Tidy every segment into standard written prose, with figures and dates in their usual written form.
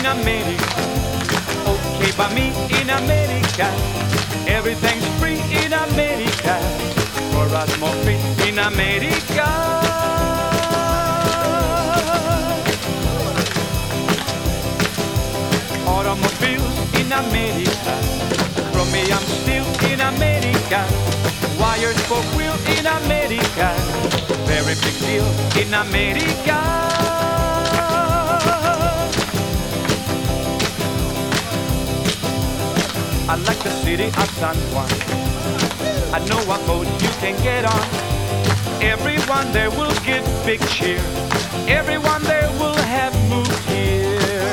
America. Okay, by me in America. Everything's free in America. For us more free in America. Automobiles in America. Chromium steel in America. Wires for wheel in America. Very big deal in America. I like the city of San Juan. I know a boat you can get on. Everyone there will give big cheer. Everyone there will have moved here.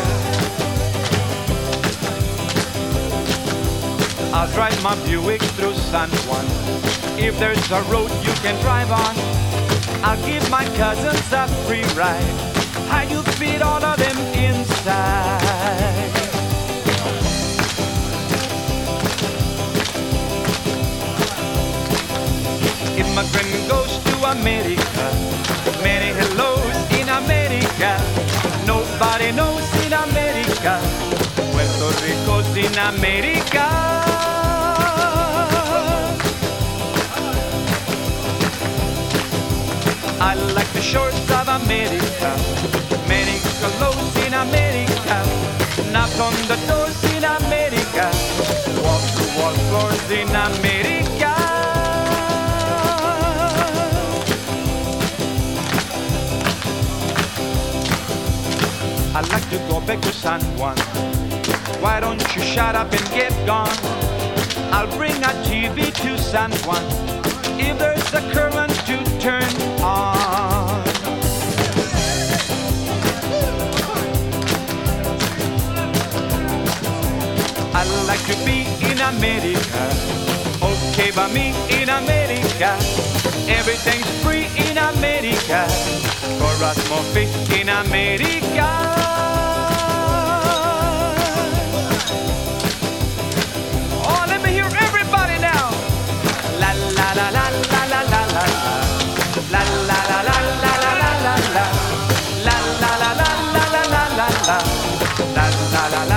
I'll drive my Buick through San Juan. If there's a road you can drive on, I'll give my cousins a free ride. How you fit all of them inside? Immigrant goes to America. Many hellos in America. Nobody knows in America. Puerto Rico's in America. I like the shores of America. Many clothes in America. Knock on the doors in America. Walk through wall floors in America. I'd like to go back to San Juan. Why don't you shut up and get gone? I'll bring a TV to San Juan. If there's a current to turn on. I'd like to be in America. Okay, by me in America. Everything's free in America. For us more free in America. Oh, let me hear everybody now. La la la la la la la la. La la la la la la la la la. La la la la la la la la. La la la la.